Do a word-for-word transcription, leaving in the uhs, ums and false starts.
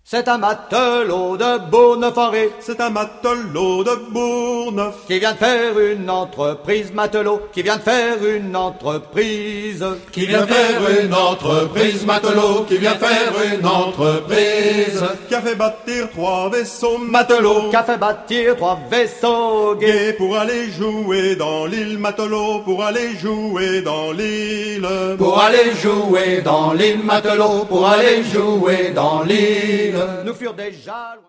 C'est un matelot de Bourneuf-en-Ré, C'est un matelot de Bourneuf qui vient de faire une entreprise, matelot, qui vient de faire une entreprise, Qui vient faire une entreprise, matelot, qui vient faire une entreprise. qui a fait bâtir trois vaisseaux matelot, qui a fait bâtir trois vaisseaux gais, gays pour aller jouer dans l'île. Matelot pour aller jouer dans l'île. Pour aller jouer dans l'île, matelot, pour aller jouer dans l'île. nous furent déjà